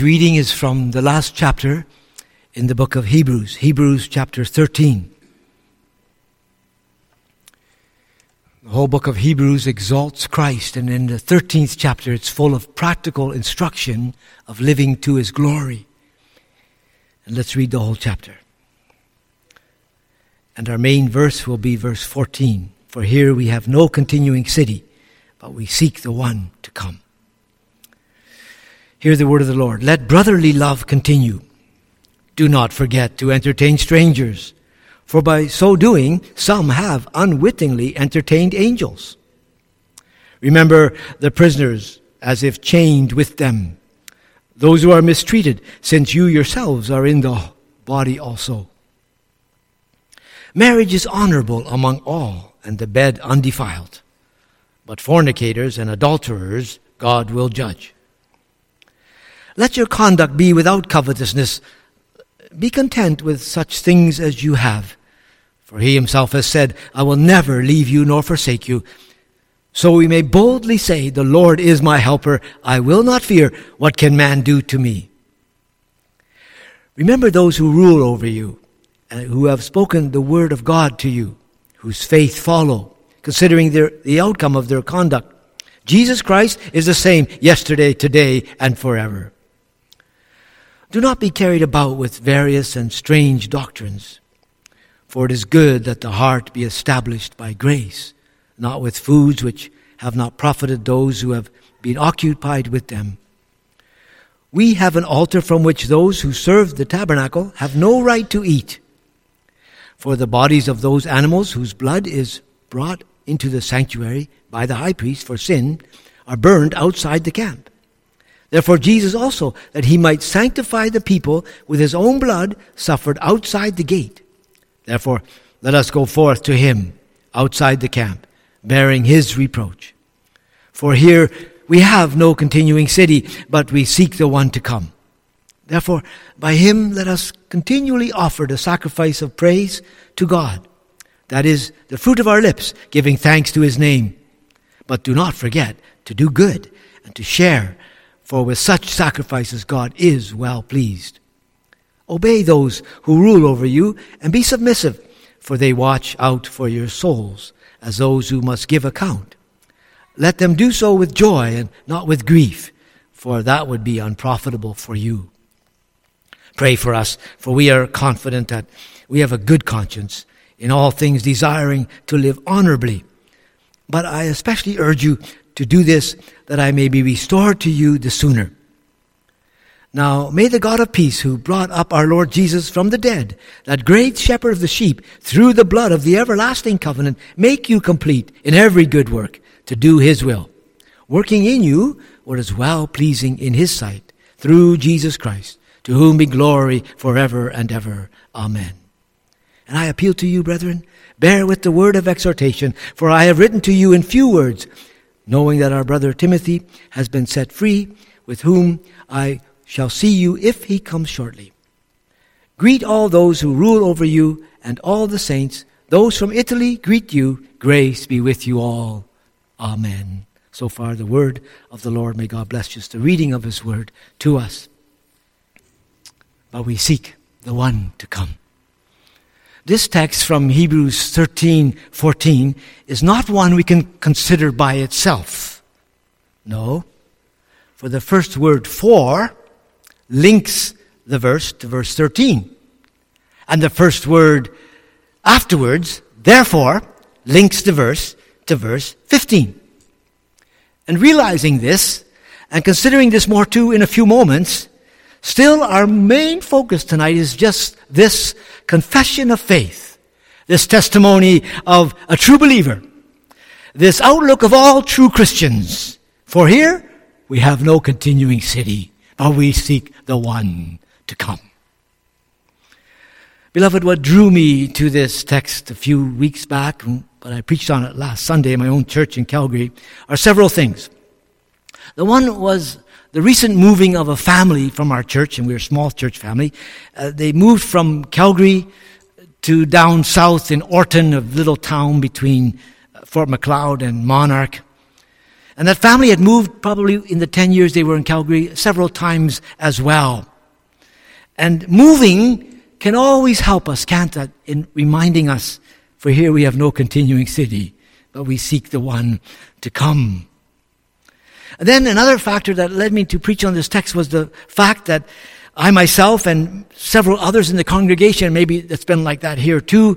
Reading is from the last chapter in the book of Hebrews, Hebrews chapter 13. The whole book of Hebrews exalts Christ, and in the 13th chapter it's full of practical instruction of living to His glory. And let's read the whole chapter. And our main verse will be verse 14. For here we have no continuing city, but we seek the one to come. Hear the word of the Lord. Let brotherly love continue. Do not forget to entertain strangers, for by so doing, some have unwittingly entertained angels. Remember the prisoners as if chained with them, those who are mistreated, since you yourselves are in the body also. Marriage is honorable among all, and the bed undefiled. But fornicators and adulterers God will judge. Let your conduct be without covetousness. Be content with such things as you have. For He Himself has said, I will never leave you nor forsake you. So we may boldly say, the Lord is my helper. I will not fear. What can man do to me? Remember those who rule over you, and who have spoken the word of God to you, whose faith follow, considering the outcome of their conduct. Jesus Christ is the same yesterday, today, and forever. Do not be carried about with various and strange doctrines, for it is good that the heart be established by grace, not with foods which have not profited those who have been occupied with them. We have an altar from which those who serve the tabernacle have no right to eat. For the bodies of those animals whose blood is brought into the sanctuary by the high priest for sin are burned outside the camp. Therefore Jesus also, that He might sanctify the people with His own blood, suffered outside the gate. Therefore let us go forth to Him outside the camp, bearing His reproach. For here we have no continuing city, but we seek the one to come. Therefore by Him let us continually offer the sacrifice of praise to God. That is the fruit of our lips, giving thanks to His name. But do not forget to do good and to share, for with such sacrifices God is well pleased. Obey those who rule over you and be submissive, for they watch out for your souls as those who must give account. Let them do so with joy and not with grief, for that would be unprofitable for you. Pray for us, for we are confident that we have a good conscience, in all things desiring to live honorably. But I especially urge you to do this, that I may be restored to you the sooner. Now may the God of peace, who brought up our Lord Jesus from the dead, that great shepherd of the sheep, through the blood of the everlasting covenant, make you complete in every good work, to do His will, working in you what is well-pleasing in His sight, through Jesus Christ, to whom be glory forever and ever. Amen. And I appeal to you, brethren, bear with the word of exhortation, for I have written to you in few words, knowing that our brother Timothy has been set free, with whom I shall see you if he comes shortly. Greet all those who rule over you and all the saints. Those from Italy greet you. Grace be with you all. Amen. So far the word of the Lord. May God bless just the reading of His word to us. But we seek the one to come. This text from Hebrews 13:14 is not one we can consider by itself. No, for the first word "for" links the verse to verse 13. And the first word afterwards, "therefore," links the verse to verse 15. And realizing this, and considering this more too in a few moments, still our main focus tonight is just this confession of faith, this testimony of a true believer, this outlook of all true Christians. For here we have no continuing city, but we seek the one to come. Beloved, what drew me to this text a few weeks back, but I preached on it last Sunday in my own church in Calgary, are several things. The one was the recent moving of a family from our church, and we're a small church family. They moved from Calgary to down south in Orton, a little town between Fort Macleod and Monarch. And that family had moved probably in the 10 years they were in Calgary several times as well. And moving can always help us, can't it, in reminding us, for here we have no continuing city, but we seek the one to come. And then another factor that led me to preach on this text was the fact that I myself and several others in the congregation, maybe it's been like that here too,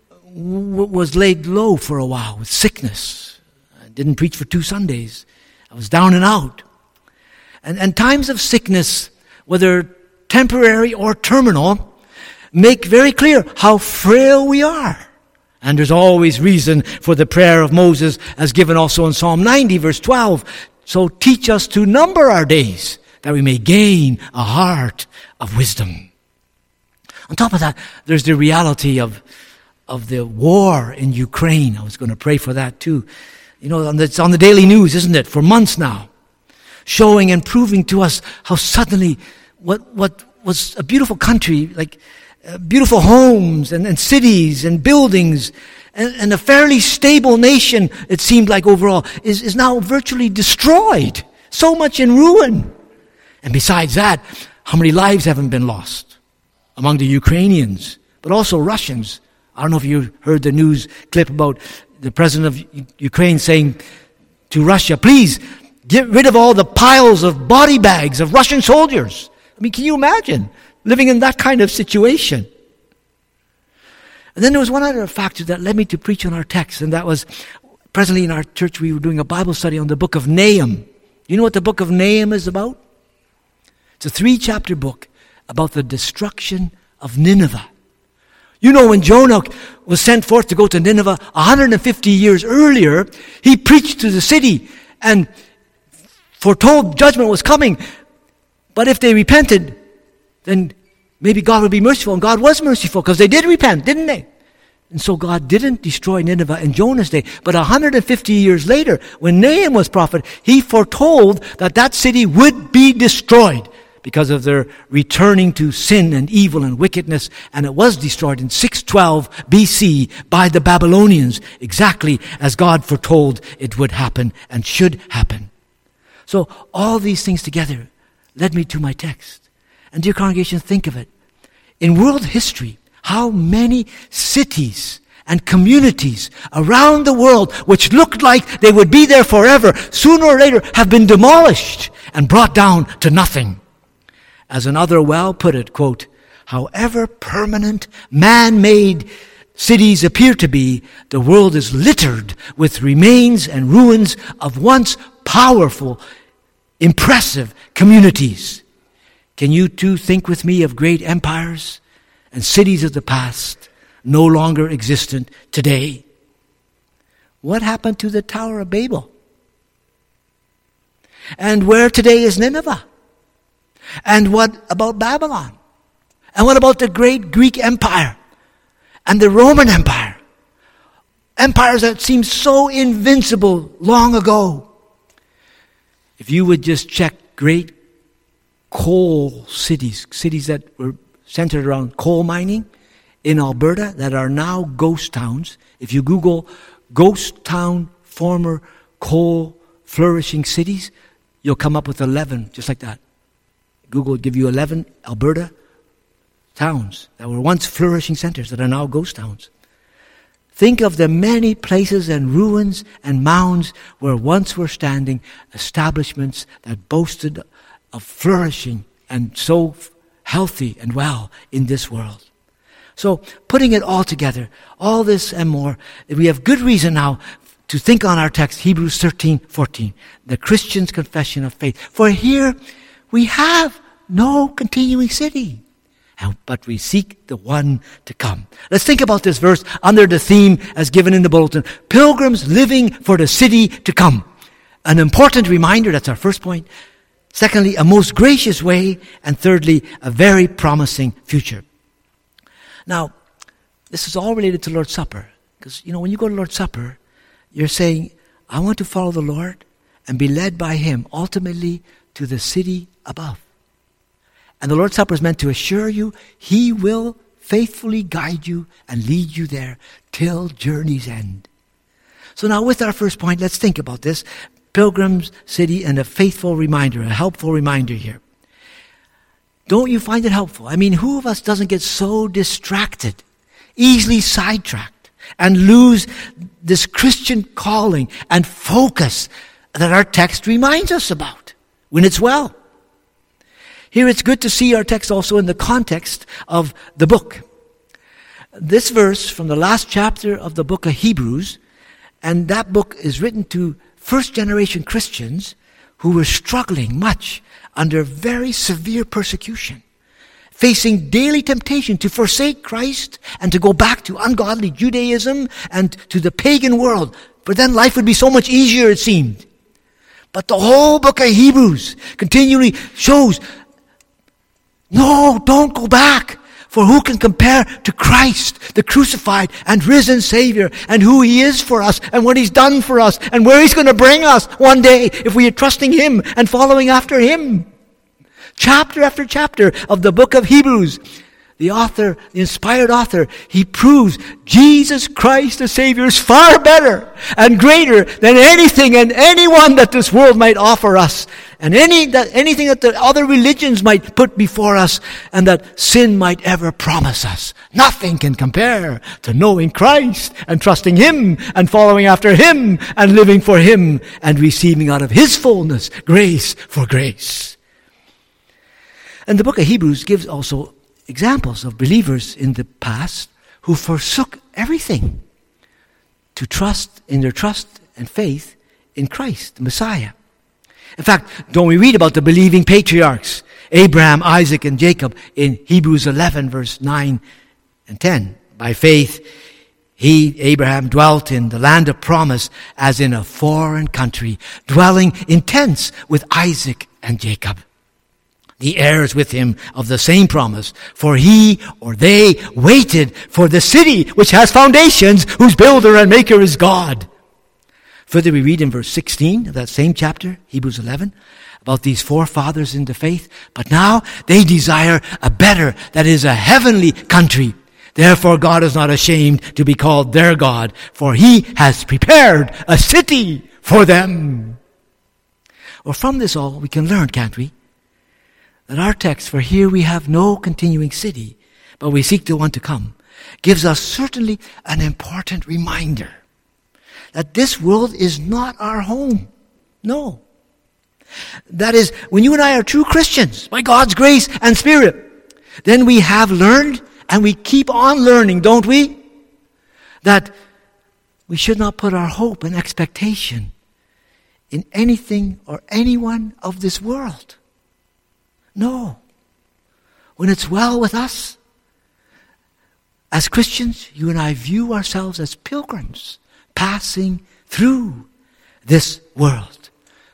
was laid low for a while with sickness. I didn't preach for 2 Sundays. I was down and out. And times of sickness, whether temporary or terminal, make very clear how frail we are. And there's always reason for the prayer of Moses as given also in Psalm 90 verse 12. So teach us to number our days that we may gain a heart of wisdom. On top of that, there's the reality of the war in Ukraine. I was going to pray for that too. You know, it's on the daily news, isn't it? For months now. Showing and proving to us how suddenly what was a beautiful country, like beautiful homes and cities and buildings and a fairly stable nation, it seemed like overall, is now virtually destroyed. So much in ruin. And besides that, how many lives haven't been lost among the Ukrainians, but also Russians? I don't know if you heard the news clip about the president of Ukraine saying to Russia, please get rid of all the piles of body bags of Russian soldiers. I mean, can you imagine living in that kind of situation? And then there was one other factor that led me to preach on our text, and that was presently in our church we were doing a Bible study on the book of Nahum. You know what the book of Nahum is about? It's a 3-chapter book about the destruction of Nineveh. You know, when Jonah was sent forth to go to Nineveh 150 years earlier, he preached to the city and foretold judgment was coming. But if they repented, then maybe God would be merciful. And God was merciful because they did repent, didn't they? And so God didn't destroy Nineveh in Jonah's day. But 150 years later, when Nahum was prophet, he foretold that that city would be destroyed because of their returning to sin and evil and wickedness. And it was destroyed in 612 BC by the Babylonians, exactly as God foretold it would happen and should happen. So all these things together led me to my text. And dear congregation, think of it. In world history, how many cities and communities around the world which looked like they would be there forever, sooner or later have been demolished and brought down to nothing. As another well put it, quote, however permanent man-made cities appear to be, the world is littered with remains and ruins of once powerful, impressive communities. Can you too think with me of great empires and cities of the past no longer existent today? What happened to the Tower of Babel? And where today is Nineveh? And what about Babylon? And what about the great Greek Empire and the Roman Empire? Empires that seemed so invincible long ago. If you would just check great coal cities that were centered around coal mining in Alberta that are now ghost towns. If you Google ghost town, former coal flourishing cities, you'll come up with 11, just like that. Google will give you 11 Alberta towns that were once flourishing centers that are now ghost towns. Think of the many places and ruins and mounds where once were standing establishments that boasted of flourishing and so healthy and well in this world. So putting it all together, all this and more, we have good reason now to think on our text, Hebrews 13:14, the Christian's confession of faith. For here we have no continuing city, but we seek the one to come. Let's think about this verse under the theme as given in the bulletin, pilgrims living for the city to come. An important reminder, that's our first point. Secondly, a most gracious way. And thirdly, a very promising future. Now, this is all related to Lord's Supper. Because, when you go to Lord's Supper, you're saying, I want to follow the Lord and be led by Him ultimately to the city above. And the Lord's Supper is meant to assure you He will faithfully guide you and lead you there till journey's end. So now with our first point, let's think about this. pilgrim's city and a faithful reminder, a helpful reminder here. Don't you find it helpful? I mean, who of us doesn't get so distracted, easily sidetracked, and lose this Christian calling and focus that our text reminds us about when it's well? Here it's good to see our text also in the context of the book. This verse from the last chapter of the book of Hebrews, and that book is written to first-generation Christians who were struggling much under very severe persecution, facing daily temptation to forsake Christ and to go back to ungodly Judaism and to the pagan world. For then life would be so much easier, it seemed. But the whole book of Hebrews continually shows, no, don't go back. For who can compare to Christ, the crucified and risen Savior, and who He is for us, and what He's done for us, and where He's going to bring us one day if we are trusting Him and following after Him. Chapter after chapter of the book of Hebrews, the author, the inspired author, he proves Jesus Christ the Savior is far better and greater than anything and anyone that this world might offer us, and anything that the other religions might put before us, and that sin might ever promise us. Nothing can compare to knowing Christ and trusting Him and following after Him and living for Him and receiving out of His fullness grace for grace. And the book of Hebrews gives also examples of believers in the past who forsook everything to trust in their trust and faith in Christ, the Messiah. In fact, don't we read about the believing patriarchs, Abraham, Isaac, and Jacob in Hebrews 11, verse 9 and 10. By faith, Abraham, dwelt in the land of promise as in a foreign country, dwelling in tents with Isaac and Jacob, the heirs with him of the same promise. For he or they waited for the city which has foundations, whose builder and maker is God. Further, we read in verse 16 of that same chapter, Hebrews 11, about these forefathers in the faith. But now they desire a better, that is a heavenly country. Therefore God is not ashamed to be called their God, for He has prepared a city for them. Well, from this all we can learn, can't we? That our text, for here we have no continuing city, but we seek the one to come, gives us certainly an important reminder that this world is not our home. No. That is, when you and I are true Christians, by God's grace and Spirit, then we have learned, and we keep on learning, don't we? That we should not put our hope and expectation in anything or anyone of this world. No. When it's well with us, as Christians, you and I view ourselves as pilgrims passing through this world.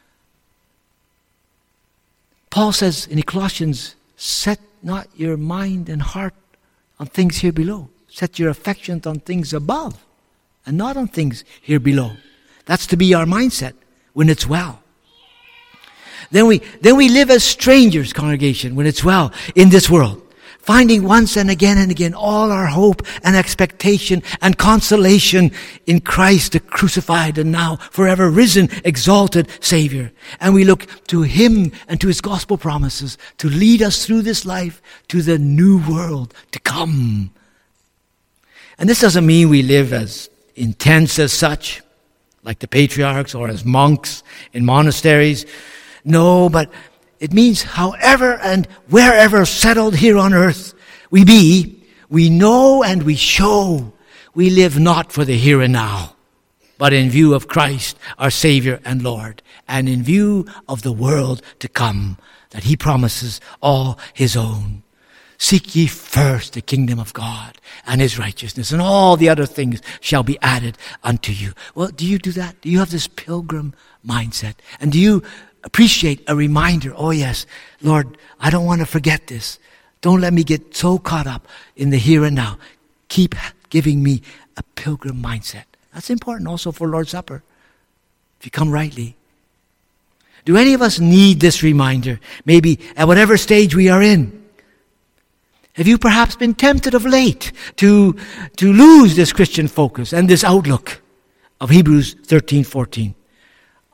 Paul says in Colossians, set not your mind and heart on things here below. Set your affections on things above and not on things here below. That's to be our mindset when it's well. Then we live as strangers, congregation, when it's well in this world, finding once and again all our hope and expectation and consolation in Christ, the crucified and now forever risen, exalted Savior. And we look to Him and to His gospel promises to lead us through this life to the new world to come. And this doesn't mean we live as intense as such, like the patriarchs, or as monks in monasteries. No, but it means however and wherever settled here on earth we be, we know and we show we live not for the here and now, but in view of Christ, our Savior and Lord, and in view of the world to come, that He promises all His own. Seek ye first the kingdom of God and His righteousness, and all the other things shall be added unto you. Well, do you do that? Do you have this pilgrim mindset? And do you appreciate a reminder? Oh yes, Lord, I don't want to forget this. Don't let me get so caught up in the here and now. Keep giving me a pilgrim mindset. That's important also for Lord's Supper, if you come rightly. Do any of us need this reminder, maybe at whatever stage we are in? Have you perhaps been tempted of late to lose this Christian focus and this outlook of Hebrews 13:14?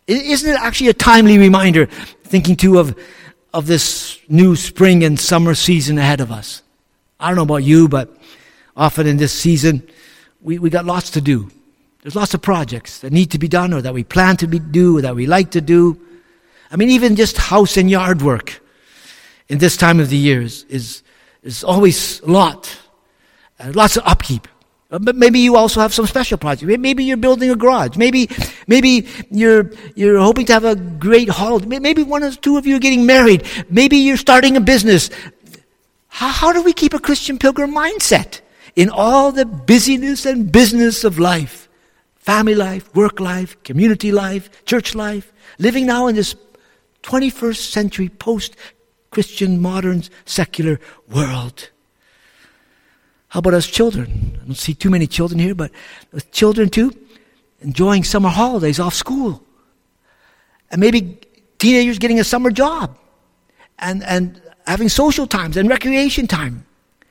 Isn't it actually a timely reminder, thinking too of this new spring and summer season ahead of us? I don't know about you, but often in this season, we got lots to do. There's lots of projects that need to be done, or that we plan to do, or that we like to do. I mean, even just house and yard work in this time of the year is always a lot. Lots of upkeep. But maybe you also have some special projects. Maybe you're building a garage. Maybe you're hoping to have a great holiday. Maybe one or two of you are getting married. Maybe you're starting a business. How do we keep a Christian pilgrim mindset in all the busyness and business of life? Family life, work life, community life, church life. Living now in this 21st century post-Christian, modern, secular world. How about us children? I don't see too many children here, but with children too, enjoying summer holidays off school. And maybe teenagers getting a summer job. And having social times and recreation time.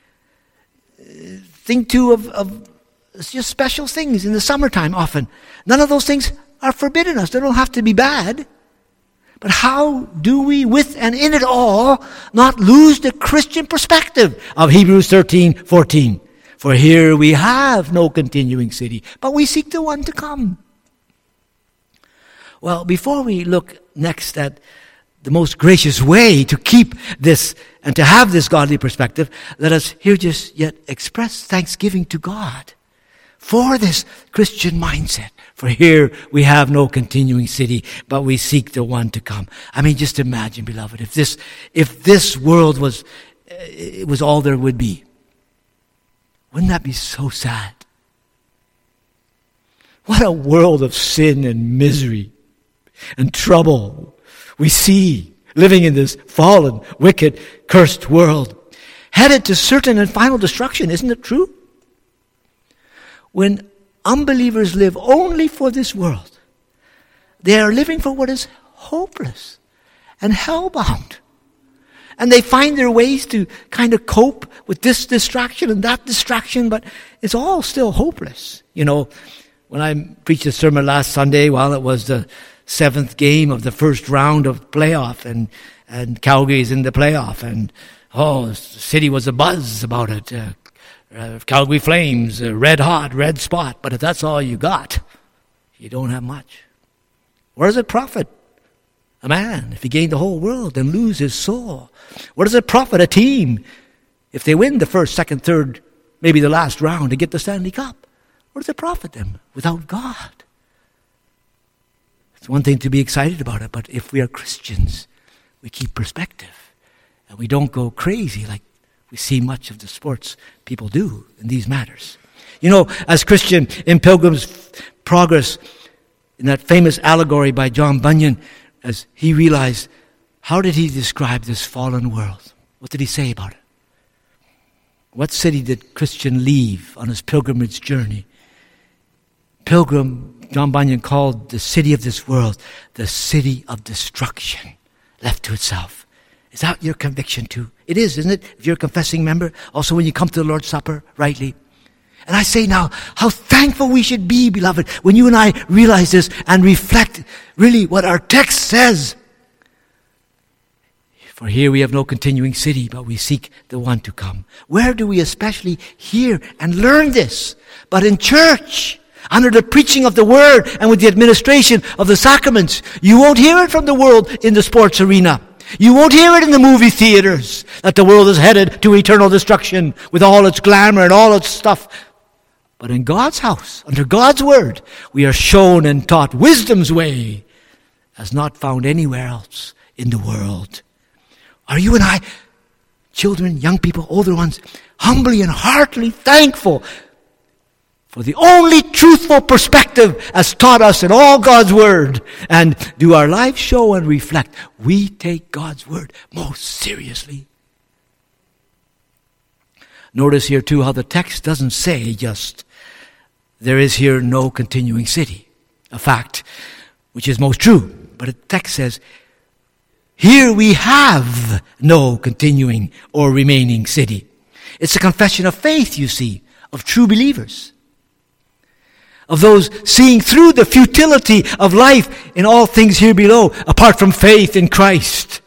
Think too of just special things in the summertime often. None of those things are forbidden us. They don't have to be bad. But how do we, with and in it all, not lose the Christian perspective of Hebrews 13:14? For here we have no continuing city, but we seek the one to come. Well, before we look next at the most gracious way to keep this and to have this godly perspective, let us here just yet express thanksgiving to God for this Christian mindset. For here we have no continuing city, but we seek the one to come. I mean, just imagine, beloved, if this world was all there would be. Wouldn't that be so sad? What a world of sin and misery and trouble we see living in this fallen, wicked, cursed world, headed to certain and final destruction. Isn't it true? When unbelievers live only for this world, they are living for what is hopeless and hellbound. And they find their ways to kind of cope with this distraction and that distraction, but it's all still hopeless. You know, when I preached a sermon last Sunday, it was the 7th game of the first round of playoff, and Calgary's in the playoff, and the city was abuzz about it. Calgary Flames, red hot, red spot. But if that's all you got, you don't have much. What does it profit a man if he gained the whole world and lose his soul? What does it profit a team if they win the first, second, third, maybe the last round to get the Stanley Cup? What does it profit them without God? It's one thing to be excited about it, but if we are Christians, we keep perspective and we don't go crazy like we see much of the sports people do in these matters. You know, as Christian in Pilgrim's Progress, in that famous allegory by John Bunyan, as he realized, how did he describe this fallen world? What did he say about it? What city did Christian leave on his pilgrimage journey? Pilgrim, John Bunyan called the city of this world the city of destruction, left to itself. Is that your conviction too? It is, isn't it? If you're a confessing member, also when you come to the Lord's Supper, rightly. And I say now, how thankful we should be, beloved, when you and I realize this and reflect really what our text says. For here we have no continuing city, but we seek the one to come. Where do we especially hear and learn this? But in church, under the preaching of the word and with the administration of the sacraments. You won't hear it from the world in the sports arena. You won't hear it in the movie theaters, that the world is headed to eternal destruction with all its glamour and all its stuff. But in God's house, under God's word, we are shown and taught wisdom's way as not found anywhere else in the world. Are you and I, children, young people, older ones, humbly and heartily thankful for the only truthful perspective as taught us in all God's word? And do our lives show and reflect we take God's word most seriously? Notice here too how the text doesn't say just, there is here no continuing city. A fact which is most true. But the text says, here we have no continuing or remaining city. It's a confession of faith, you see, of true believers. of those seeing through the futility of life in all things here below, apart from faith in Christ.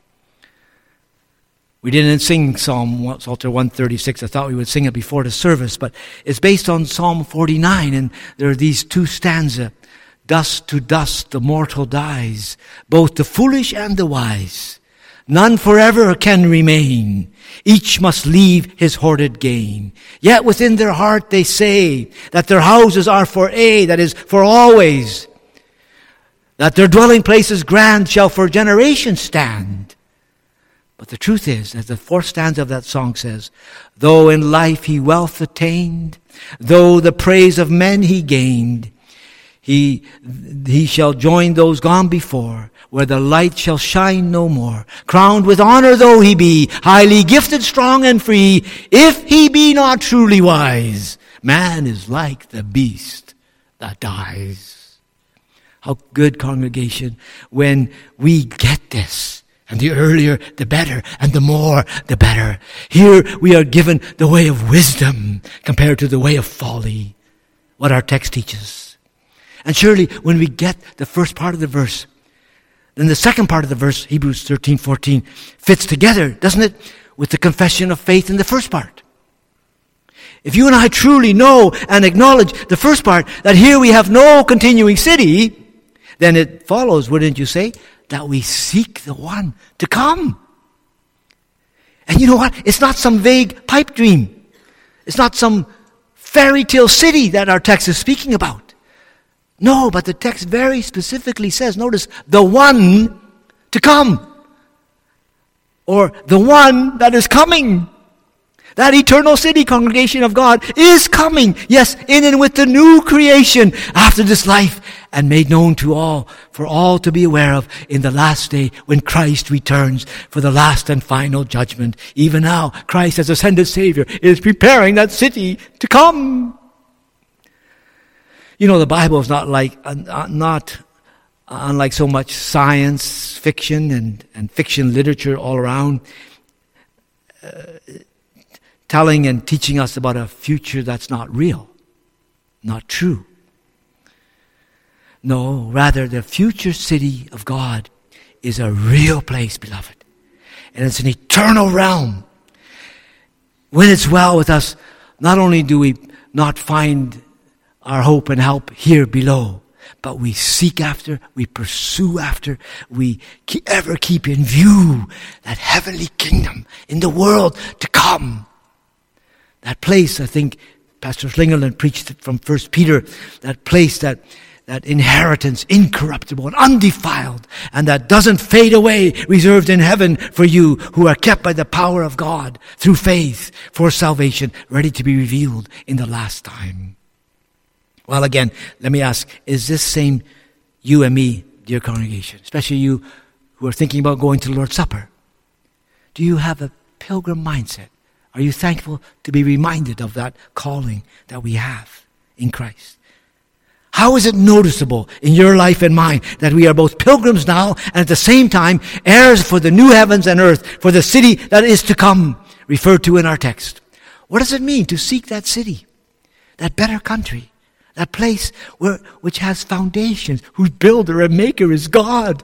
We didn't sing Psalter 136. I thought we would sing it before the service, but it's based on Psalm 49, and there are these two stanzas. Dust to dust the mortal dies, both the foolish and the wise. None forever can remain. Each must leave his hoarded gain. Yet within their heart they say that their houses are for aye, that is, for always. That their dwelling places grand shall for generations stand. But the truth is, as the fourth stanza of that song says, though in life he wealth attained, though the praise of men he gained, he shall join those gone before, where the light shall shine no more. Crowned with honor though he be, highly gifted, strong and free, if he be not truly wise, man is like the beast that dies. How good, congregation, when we get this. And the earlier, the better. And the more, the better. Here we are given the way of wisdom compared to the way of folly. What our text teaches. And surely when we get the first part of the verse, then the second part of the verse, Hebrews 13:14, fits together, doesn't it, with the confession of faith in the first part. If you and I truly know and acknowledge the first part, that here we have no continuing city, then it follows, wouldn't you say, that we seek the one to come. And you know what? It's not some vague pipe dream. It's not some fairy tale city that our text is speaking about. No, but the text very specifically says, notice, the one to come. Or the one that is coming. That eternal city, congregation of God, is coming. Yes, in and with the new creation after this life, and made known to all, for all to be aware of in the last day when Christ returns for the last and final judgment. Even now, Christ as ascended Savior is preparing that city to come. You know, the Bible is not unlike so much science fiction and fiction literature all around, telling and teaching us about a future that's not real, not true. No, rather the future city of God is a real place, beloved. And it's an eternal realm. When it's well with us, not only do we not find our hope and help here below, but we seek after, we pursue after, we ever keep in view that heavenly kingdom in the world to come. That place, I think Pastor Slingerland preached it from 1 Peter, that place, that inheritance, incorruptible and undefiled, and that doesn't fade away, reserved in heaven for you who are kept by the power of God through faith for salvation, ready to be revealed in the last time. Well, again, let me ask, is this same you and me, dear congregation, especially you who are thinking about going to the Lord's Supper? Do you have a pilgrim mindset? Are you thankful to be reminded of that calling that we have in Christ? How is it noticeable in your life and mine that we are both pilgrims now and at the same time heirs for the new heavens and earth, for the city that is to come, referred to in our text? What does it mean to seek that city, that better country, that place which has foundations, whose builder and maker is God?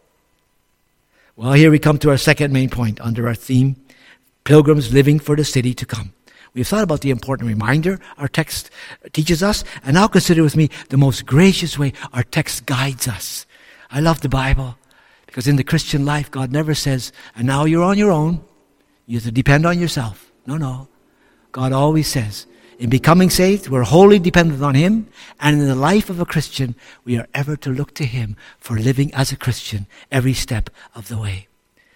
Well, here we come to our second main point under our theme, pilgrims living for the city to come. We've thought about the important reminder our text teaches us, and now consider with me the most gracious way our text guides us. I love the Bible, because in the Christian life, God never says, and now you're on your own, you have to depend on yourself. No. God always says, in becoming saved, we're wholly dependent on Him, and in the life of a Christian, we are ever to look to Him for living as a Christian every step of the way.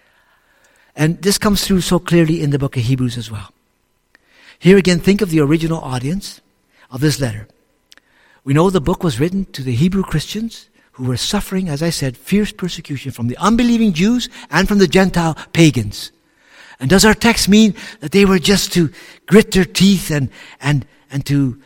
And this comes through so clearly in the book of Hebrews as well. Here again, think of the original audience of this letter. We know the book was written to the Hebrew Christians who were suffering, as I said, fierce persecution from the unbelieving Jews and from the Gentile pagans. And does our text mean that they were just to grit their teeth and to,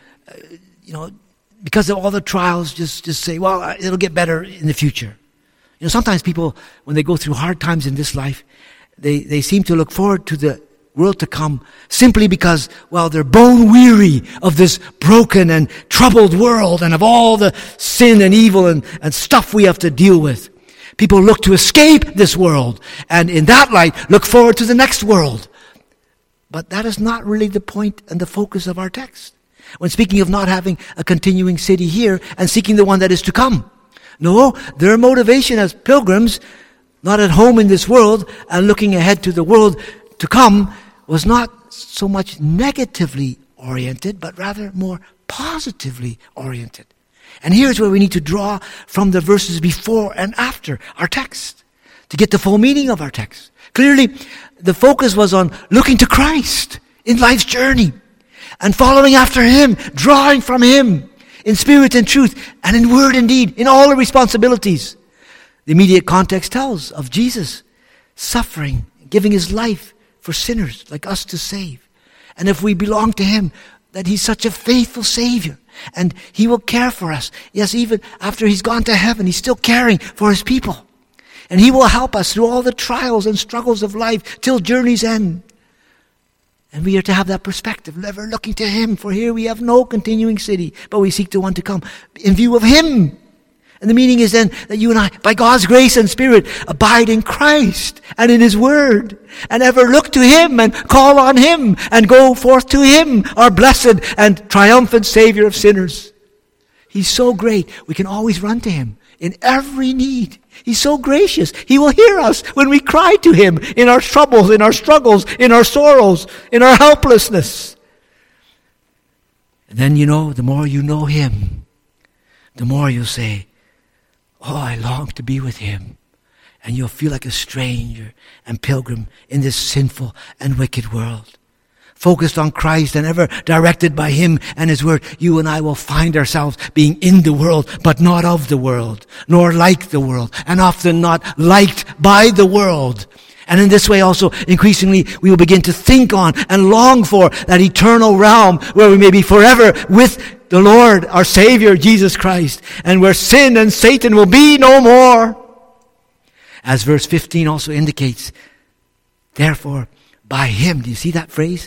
because of all the trials, just say, well, it'll get better in the future? Sometimes people, when they go through hard times in this life, they seem to look forward to the world to come simply because, well, they're bone weary of this broken and troubled world and of all the sin and evil and stuff we have to deal with. People look to escape this world and in that light look forward to the next world. But that is not really the point and the focus of our text. When speaking of not having a continuing city here and seeking the one that is to come. No, their motivation as pilgrims, not at home in this world and looking ahead to the world to come, was not so much negatively oriented, but rather more positively oriented. And here's where we need to draw from the verses before and after our text to get the full meaning of our text. Clearly, the focus was on looking to Christ in life's journey and following after Him, drawing from Him in spirit and truth and in word and deed, in all the responsibilities. The immediate context tells of Jesus suffering, giving His life for sinners like us to save. And if we belong to Him, that He's such a faithful Savior and He will care for us. Yes, even after He's gone to heaven, He's still caring for His people. And He will help us through all the trials and struggles of life till journey's end. And we are to have that perspective, never looking to Him, for here we have no continuing city, but we seek the one to come in view of Him. And the meaning is then that you and I, by God's grace and Spirit, abide in Christ and in His Word, and ever look to Him and call on Him and go forth to Him, our blessed and triumphant Savior of sinners. He's so great, we can always run to Him in every need. He's so gracious. He will hear us when we cry to Him in our troubles, in our struggles, in our sorrows, in our helplessness. And then, the more you know Him, the more you'll say, oh, I long to be with Him. And you'll feel like a stranger and pilgrim in this sinful and wicked world. Focused on Christ and ever directed by Him and His Word, you and I will find ourselves being in the world, but not of the world, nor like the world, and often not liked by the world. And in this way also, increasingly, we will begin to think on and long for that eternal realm where we may be forever with the Lord, our Savior, Jesus Christ, and where sin and Satan will be no more. As verse 15 also indicates, therefore, by Him, do you see that phrase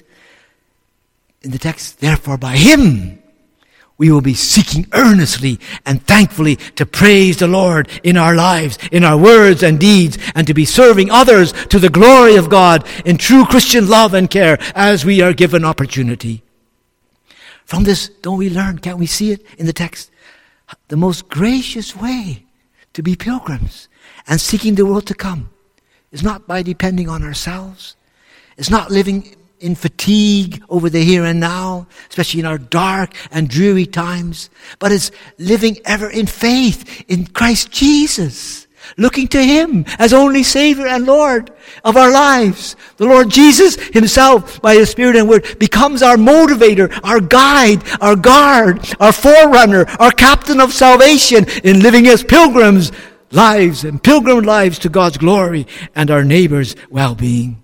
in the text? Therefore, by Him, we will be seeking earnestly and thankfully to praise the Lord in our lives, in our words and deeds, and to be serving others to the glory of God in true Christian love and care as we are given opportunity. From this, don't we learn, can't we see it in the text? The most gracious way to be pilgrims and seeking the world to come is not by depending on ourselves. It's not living in fatigue over the here and now, especially in our dark and dreary times, but it's living ever in faith in Christ Jesus, looking to Him as only Savior and Lord of our lives. The Lord Jesus Himself, by His Spirit and Word, becomes our motivator, our guide, our guard, our forerunner, our captain of salvation in living as pilgrims' lives and pilgrim lives to God's glory and our neighbor's well-being.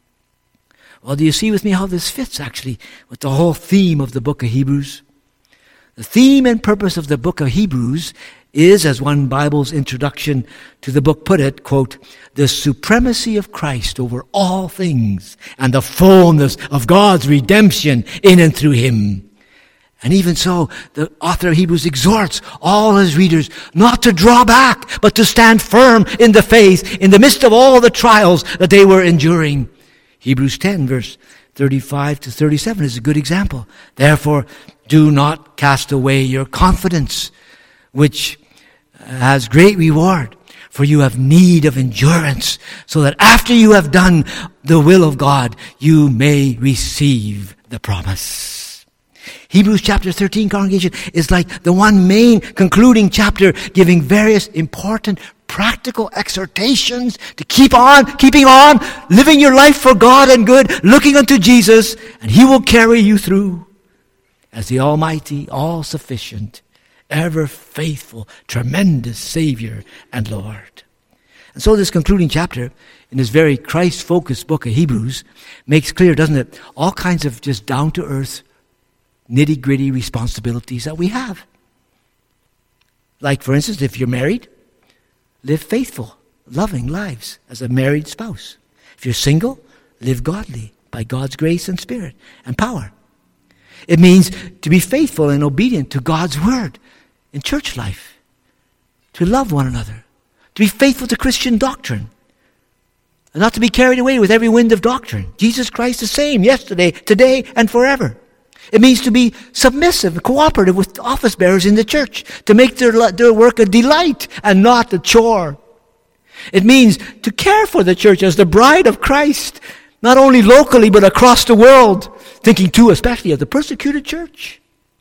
Well, do you see with me how this fits actually with the whole theme of the book of Hebrews? The theme and purpose of the book of Hebrews is, as one Bible's introduction to the book put it, quote, the supremacy of Christ over all things and the fullness of God's redemption in and through Him. And even so, the author of Hebrews exhorts all his readers not to draw back, but to stand firm in the faith in the midst of all the trials that they were enduring. Hebrews 10, verse 35 to 37 is a good example. Therefore, do not cast away your confidence, which has great reward, for you have need of endurance, so that after you have done the will of God, you may receive the promise. Hebrews chapter 13, congregation, is like the one main concluding chapter giving various important practical exhortations to keeping on, living your life for God and good, looking unto Jesus, and He will carry you through as the Almighty, all-sufficient, ever-faithful, tremendous Savior and Lord. And so this concluding chapter in this very Christ-focused book of Hebrews makes clear, doesn't it, all kinds of just down-to-earth, nitty-gritty responsibilities that we have. Like, for instance, if you're married, live faithful, loving lives as a married spouse. If you're single, live godly, by God's grace and Spirit and power. It means to be faithful and obedient to God's word in church life, to love one another, to be faithful to Christian doctrine, and not to be carried away with every wind of doctrine. Jesus Christ the same yesterday, today, and forever. It means to be submissive and cooperative with office bearers in the church, to make their work a delight and not a chore. It means to care for the church as the bride of Christ, not only locally but across the world, thinking too especially of the persecuted church.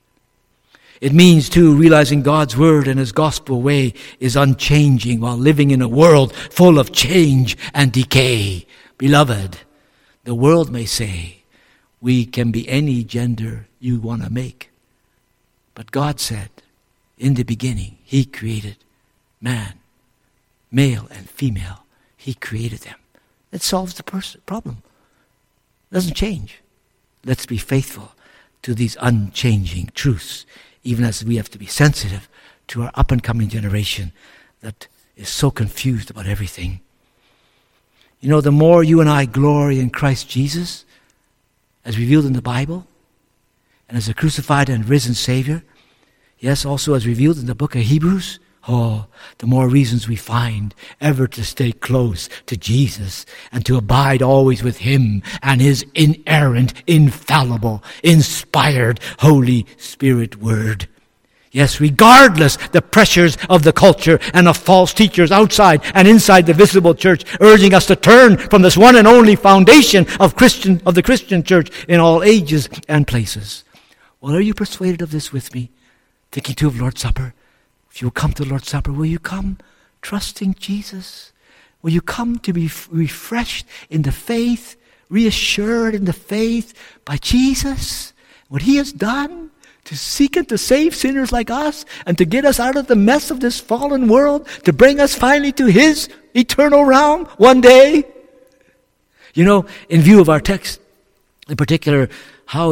It means too realizing God's word and his gospel way is unchanging while living in a world full of change and decay. Beloved, the world may say, we can be any gender you want to make. But God said, in the beginning, he created man, male and female. He created them. It solves the problem. It doesn't change. Let's be faithful to these unchanging truths, even as we have to be sensitive to our up-and-coming generation that is so confused about everything. You know, the more you and I glory in Christ Jesus, as revealed in the Bible, and as a crucified and risen Savior, yes, also as revealed in the book of Hebrews, the more reasons we find ever to stay close to Jesus and to abide always with him and his inerrant, infallible, inspired Holy Spirit word. Yes, regardless the pressures of the culture and of false teachers outside and inside the visible church, urging us to turn from this one and only foundation of the Christian church in all ages and places. Well, are you persuaded of this with me? Thinking too of Lord's Supper? If you will come to the Lord's Supper, will you come trusting Jesus? Will you come to be refreshed in the faith, reassured in the faith by Jesus? What he has done to seek and to save sinners like us and to get us out of the mess of this fallen world, to bring us finally to his eternal realm one day. You know, in view of our text, in particular, how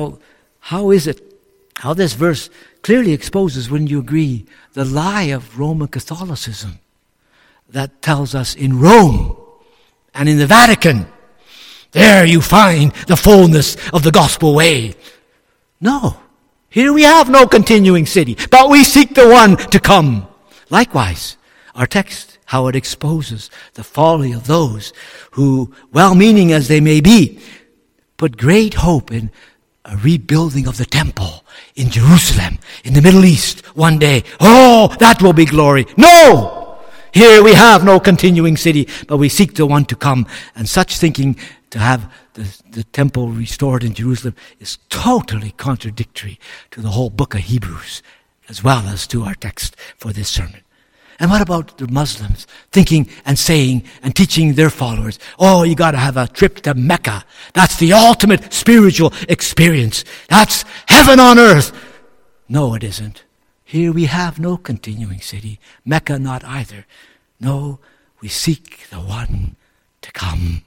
this verse clearly exposes, wouldn't you agree, the lie of Roman Catholicism that tells us in Rome and in the Vatican, there you find the fullness of the gospel way. No. Here we have no continuing city, but we seek the one to come. Likewise, our text, how it exposes the folly of those who, well-meaning as they may be, put great hope in a rebuilding of the temple in Jerusalem, in the Middle East, one day. Oh, that will be glory. No! Here we have no continuing city, but we seek the one to come. And such thinking to have the temple restored in Jerusalem is totally contradictory to the whole book of Hebrews, as well as to our text for this sermon. And what about the Muslims thinking and saying and teaching their followers, oh, you got to have a trip to Mecca. That's the ultimate spiritual experience. That's heaven on earth. No, it isn't. Here we have no continuing city. Mecca not either. No, we seek the one to come.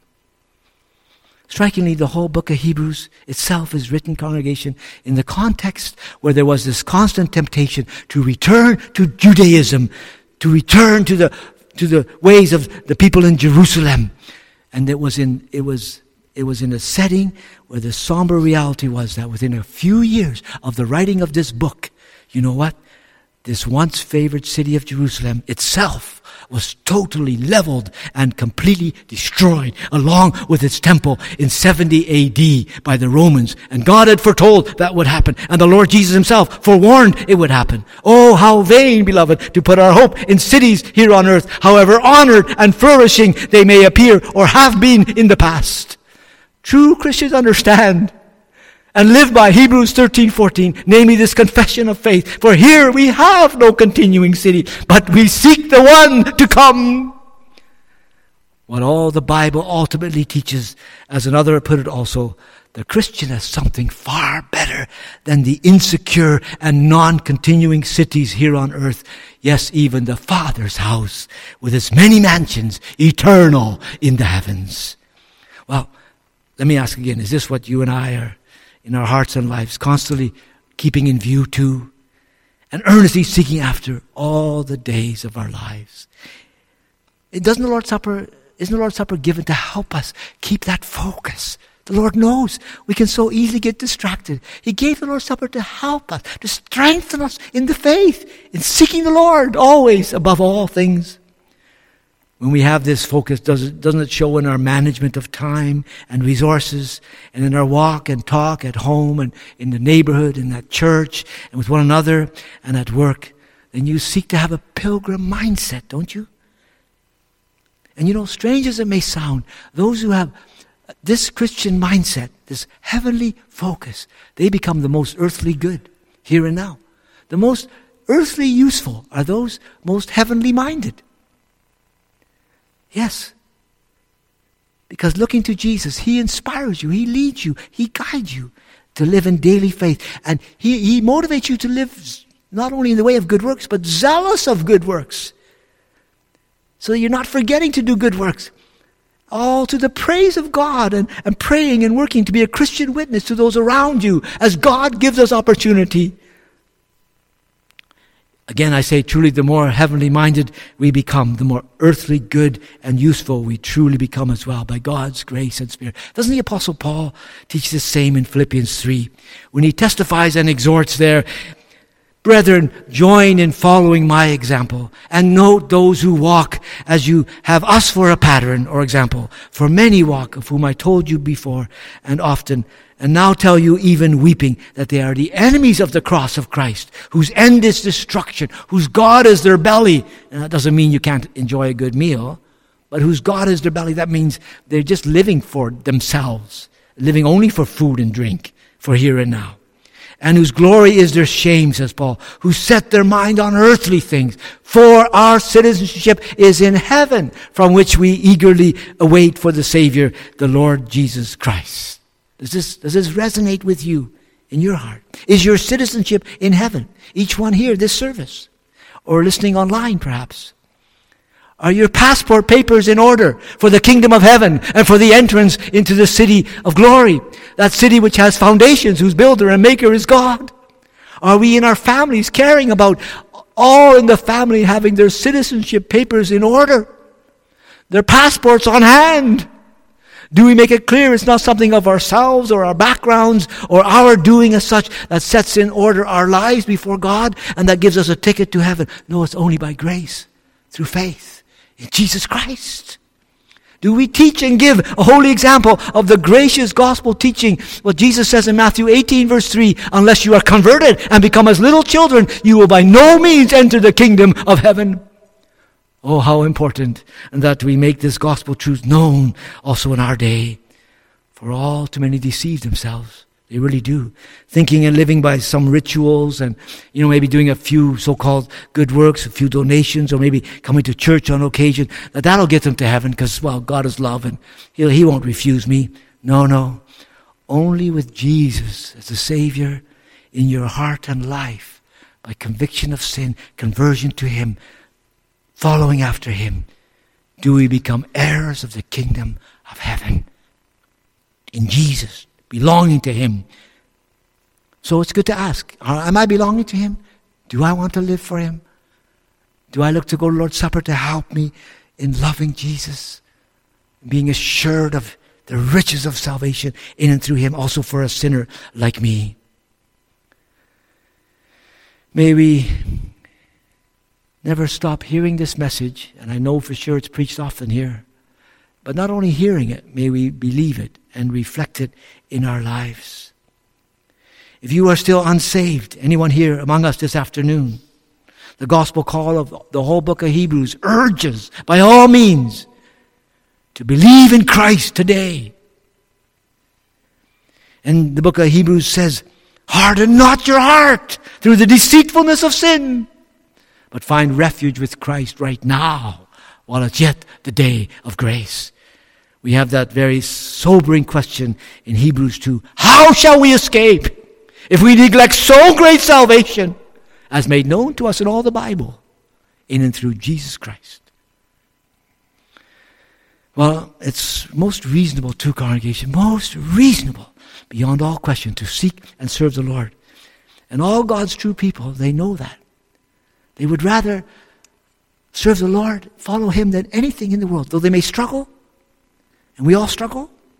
Strikingly, the whole book of Hebrews itself is written, congregation, in the context where there was this constant temptation to return to Judaism, to return to the ways of the people in Jerusalem. And it was in a setting where the somber reality was that within a few years of the writing of this book, you know what? This once favored city of Jerusalem itself was totally leveled and completely destroyed along with its temple in 70 AD by the Romans. And God had foretold that would happen. And the Lord Jesus himself forewarned it would happen. Oh, how vain, beloved, to put our hope in cities here on earth, however honored and flourishing they may appear or have been in the past. True Christians understand and live by Hebrews 13:14, namely this confession of faith. For here we have no continuing city, but we seek the one to come. What all the Bible ultimately teaches, as another put it also, the Christian has something far better than the insecure and non-continuing cities here on earth. Yes, even the Father's house with its many mansions, eternal in the heavens. Well, let me ask again, is this what you and I are in our hearts and lives constantly keeping in view too, and earnestly seeking after all the days of our lives? Isn't the Lord's Supper given to help us keep that focus The Lord knows we can so easily get distracted. He gave the Lord's Supper to help us, to strengthen us in the faith, in seeking the Lord always above all things. When we have this focus, doesn't it show in our management of time and resources, and in our walk and talk at home and in the neighborhood and at church and with one another and at work? Then you seek to have a pilgrim mindset, don't you? And you know, strange as it may sound, those who have this Christian mindset, this heavenly focus, they become the most earthly good here and now. The most earthly useful are those most heavenly minded. Yes. Because looking to Jesus, He inspires you, He leads you, He guides you to live in daily faith. And He motivates you to live not only in the way of good works, but zealous of good works. So that you're not forgetting to do good works. All to the praise of God and praying and working to be a Christian witness to those around you as God gives us opportunity. Again, I say truly the more heavenly minded we become, the more earthly good and useful we truly become as well by God's grace and Spirit. Doesn't the Apostle Paul teach the same in Philippians 3? When he testifies and exhorts there, brethren, join in following my example, and note those who walk as you have us for a pattern or example. For many walk, of whom I told you before and often, and now tell you even weeping, that they are the enemies of the cross of Christ, whose end is destruction, whose God is their belly. And that doesn't mean you can't enjoy a good meal, but whose God is their belly. That means they're just living for themselves, living only for food and drink, for here and now. And whose glory is their shame, says Paul, who set their mind on earthly things. For our citizenship is in heaven, from which we eagerly await for the Savior, the Lord Jesus Christ. Does this resonate with you in your heart? Is your citizenship in heaven? Each one here, this service, or listening online perhaps. Are your passport papers in order for the kingdom of heaven and for the entrance into the city of glory? That city which has foundations, whose builder and maker is God. Are we in our families caring about all in the family having their citizenship papers in order? Their passports on hand? Do we make it clear it's not something of ourselves or our backgrounds or our doing as such that sets in order our lives before God and that gives us a ticket to heaven? No, it's only by grace, through faith in Jesus Christ. Do we teach and give a holy example of the gracious gospel teaching? What Jesus says in Matthew 18 verse 3, unless you are converted and become as little children, you will by no means enter the kingdom of heaven. Oh, how important that we make this gospel truth known also in our day. For all too many deceive themselves. They really do. Thinking and living by some rituals and, maybe doing a few so-called good works, a few donations, or maybe coming to church on occasion. That'll get them to heaven because, God is love and He won't refuse me. No. Only with Jesus as the Savior in your heart and life, by conviction of sin, conversion to Him, following after Him, do we become heirs of the kingdom of heaven. In Jesus, belonging to Him. So it's good to ask, am I belonging to Him? Do I want to live for Him? Do I look to go to Lord's Supper to help me in loving Jesus? Being assured of the riches of salvation in and through Him, also for a sinner like me. May we never stop hearing this message, and I know for sure it's preached often here. But not only hearing it, may we believe it and reflect it in our lives. If you are still unsaved, anyone here among us this afternoon, the gospel call of the whole book of Hebrews urges, by all means, to believe in Christ today. And the book of Hebrews says, harden not your heart through the deceitfulness of sin, but find refuge with Christ right now, while it's yet the day of grace. We have that very sobering question in Hebrews 2. How shall we escape if we neglect so great salvation as made known to us in all the Bible, in and through Jesus Christ? Well, it's most reasonable to congregation, most reasonable, beyond all question, to seek and serve the Lord. And all God's true people, they know that. They would rather serve the Lord, follow Him than anything in the world. Though they may struggle, and we all struggle,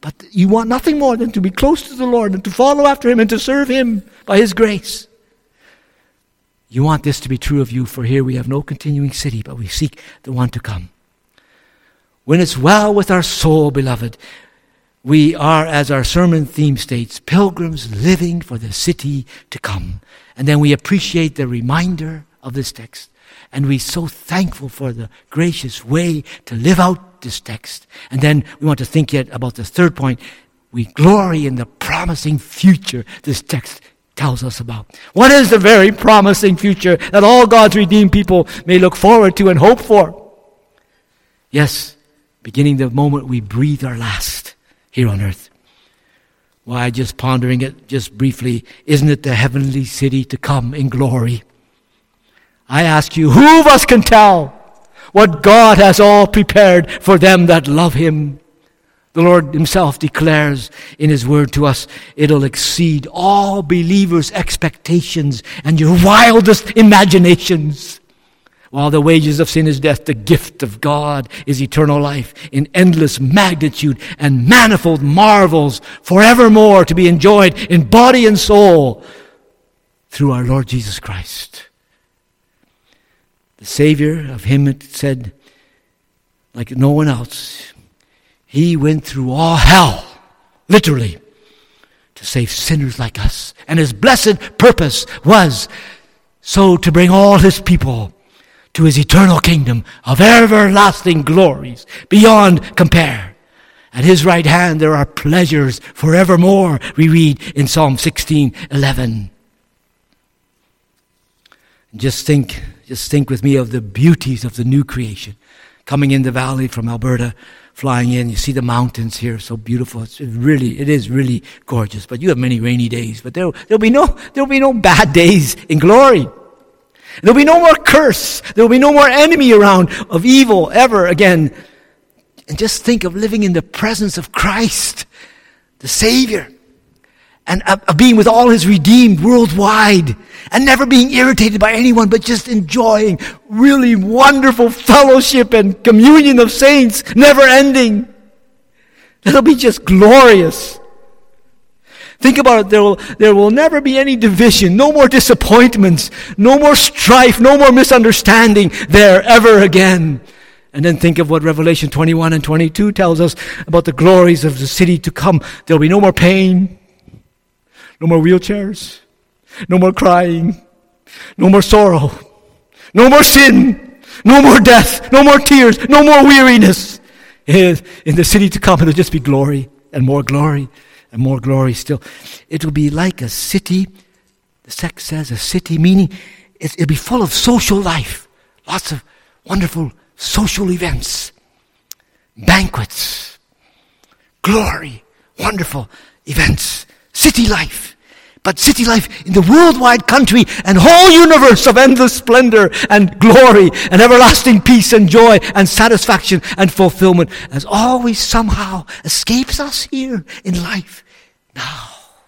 But you want nothing more than to be close to the Lord and to follow after Him and to serve Him by His grace. You want this to be true of you, for here we have no continuing city, but we seek the one to come. When it's well with our soul, beloved, we are, as our sermon theme states, pilgrims living for the city to come. And then we appreciate the reminder of this text. And we're so thankful for the gracious way to live out this text. And then we want to think yet about the third point. We glory in the promising future this text tells us about. What is the very promising future that all God's redeemed people may look forward to and hope for? Yes, beginning the moment we breathe our last here on earth. Why, just pondering it just briefly, isn't it the heavenly city to come in glory? I ask you, who of us can tell what God has all prepared for them that love Him? The Lord Himself declares in His word to us, it'll exceed all believers' expectations and your wildest imaginations. While the wages of sin is death, the gift of God is eternal life in endless magnitude and manifold marvels forevermore to be enjoyed in body and soul through our Lord Jesus Christ. The Savior, of Him it said, like no one else, He went through all hell, literally, to save sinners like us. And His blessed purpose was so to bring all His people to His eternal kingdom of everlasting glories beyond compare. At His right hand there are pleasures forevermore, we read in Psalm 16:11. Just think with me of the beauties of the new creation. Coming in the valley from Alberta, flying in, you see the mountains here, so beautiful. It is really gorgeous. But you have many rainy days. But there'll be no bad days in glory. There'll be no more curse. There'll be no more enemy around of evil ever again. And just think of living in the presence of Christ, the Savior, and of being with all His redeemed worldwide, and never being irritated by anyone, but just enjoying really wonderful fellowship and communion of saints, never ending. That'll be just glorious. Think about it, there will never be any division, no more disappointments, no more strife, no more misunderstanding there ever again. And then think of what Revelation 21 and 22 tells us about the glories of the city to come. There will be no more pain, no more wheelchairs, no more crying, no more sorrow, no more sin, no more death, no more tears, no more weariness. In the city to come, it'll just be glory and more glory. And more glory still. It will be like a city, the text says a city, meaning it'll be full of social life. Lots of wonderful social events, banquets, glory, wonderful events, city life. But city life in the worldwide country and whole universe of endless splendor and glory and everlasting peace and joy and satisfaction and fulfillment as always somehow escapes us here in life now.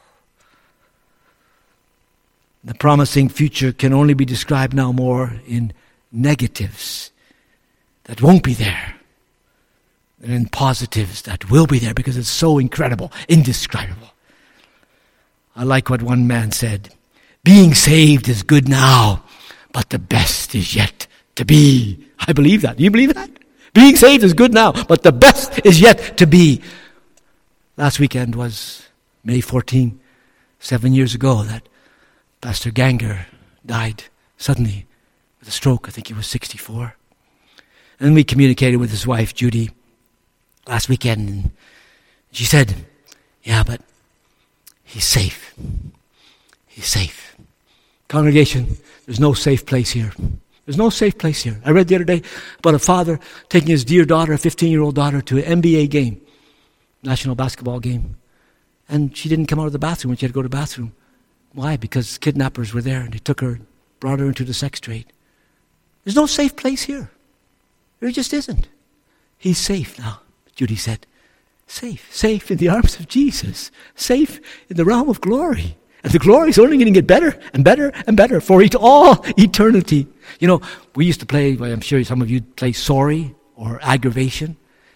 The promising future can only be described now more in negatives that won't be there than in positives that will be there because it's so incredible, indescribable. I like what one man said. Being saved is good now, but the best is yet to be. I believe that. Do you believe that? Being saved is good now, but the best is yet to be. Last weekend was May 14, 7 years ago, that Pastor Ganger died suddenly with a stroke. I think he was 64. And we communicated with his wife, Judy, last weekend, and she said, yeah, but he's safe. He's safe. Congregation, there's no safe place here. There's no safe place here. I read the other day about a father taking his dear daughter, a 15-year-old daughter, to an NBA game, national basketball game. And she didn't come out of the bathroom when she had to go to the bathroom. Why? Because kidnappers were there and they took her, brought her into the sex trade. There's no safe place here. There just isn't. He's safe now, Judy said. Safe in the arms of Jesus. Safe in the realm of glory. And the glory is only going to get better and better and better for all eternity. You know, we used to play, I'm sure some of you play sorry or aggravation.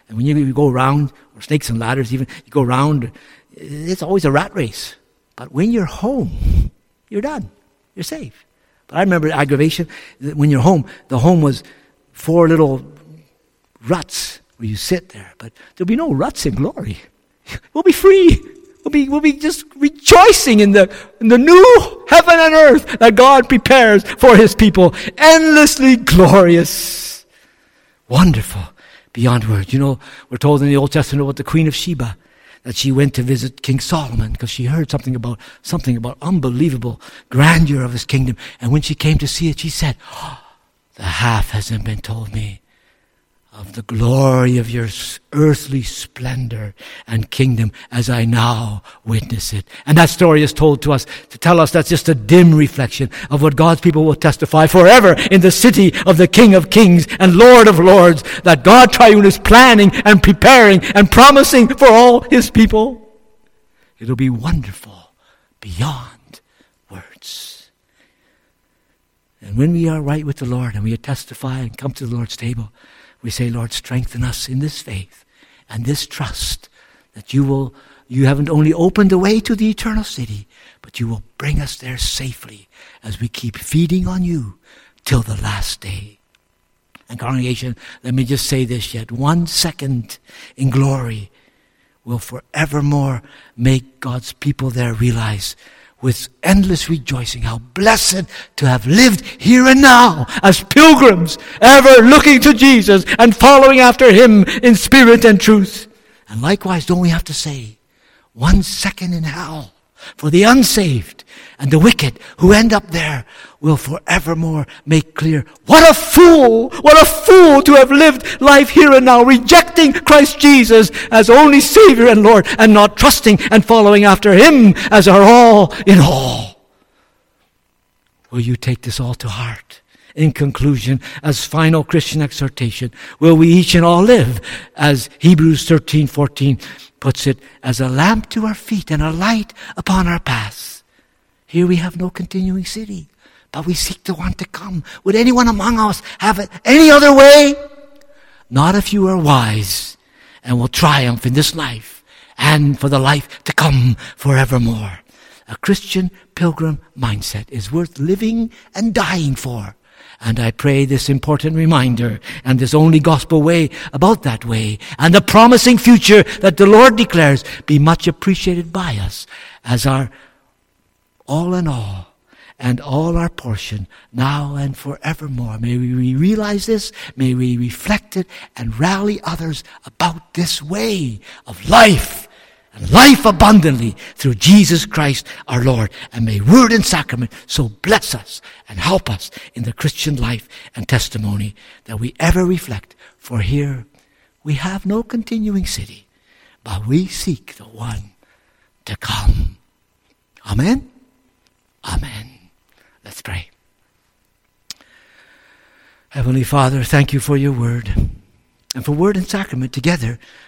And when you go around, or snakes and ladders even, you go around, it's always a rat race. But when you're home, you're done. You're safe. But I remember aggravation, when you're home, the home was 4 little ruts where you sit there. But there'll be no ruts in glory. We'll be free. We'll be just rejoicing in the new heaven and earth that God prepares for his people. Endlessly glorious. Wonderful. Beyond words. You know, we're told in the Old Testament about the Queen of Sheba, that she went to visit King Solomon because she heard something about unbelievable grandeur of his kingdom. And when she came to see it, she said, the half hasn't been told me of the glory of your earthly splendor and kingdom as I now witness it. And that story is told to us to tell us that's just a dim reflection of what God's people will testify forever in the city of the King of Kings and Lord of Lords, that God Triune is planning and preparing and promising for all his people. It'll be wonderful beyond words. And when we are right with the Lord and we testify and come to the Lord's table, we say, Lord, strengthen us in this faith and this trust that you haven't only opened the way to the eternal city, but you will bring us there safely as we keep feeding on you till the last day. And congregation, let me just say this yet. 1 second in glory will forevermore make God's people there realize with endless rejoicing how blessed to have lived here and now as pilgrims, ever looking to Jesus and following after him in spirit and truth. And likewise, don't we have to say, 1 second in hell for the unsaved and the wicked who end up there will forevermore make clear, what a fool to have lived life here and now, rejecting Christ Jesus as only Savior and Lord, and not trusting and following after him as our all in all. Will you take this all to heart? In conclusion, as final Christian exhortation, will we each and all live, as Hebrews 13:14 puts it, as a lamp to our feet and a light upon our paths. Here we have no continuing city, but we seek the one to come. Would anyone among us have it any other way? Not if you are wise and will triumph in this life and for the life to come forevermore. A Christian pilgrim mindset is worth living and dying for. And I pray this important reminder and this only gospel way about that way and the promising future that the Lord declares be much appreciated by us as our all in all and all our portion now and forevermore. May we realize this, may we reflect it and rally others about this way of life and life abundantly through Jesus Christ our Lord. And may word and sacrament so bless us and help us in the Christian life and testimony that we ever reflect. For here we have no continuing city, but we seek the one to come. Amen? Amen. Let's pray. Heavenly Father, thank you for your word and for word and sacrament together